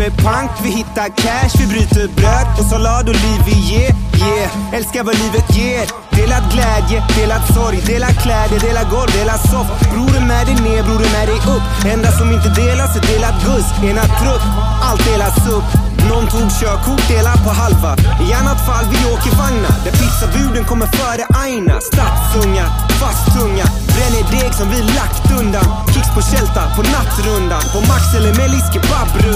det pank, vi hittar cash, vi bryter bröd och sallad och liv vi ger, älskar vad livet ger. Delat glädje, delat sorg, delat kläder, delat golv, delat soft. Bror är med dig ner, bror är med dig upp. Enda som inte delas är delat guss. Ena trupp, allt delas upp. Någon tog körkort, delar på halva. I annat fall vi åker vagnar där pizzabuden kommer före aina. Stadsunga, fasttunga, bränner deg som vi lagt undan. Kicks på kälta, på nattrundan, på Max eller Melis kebabrunda.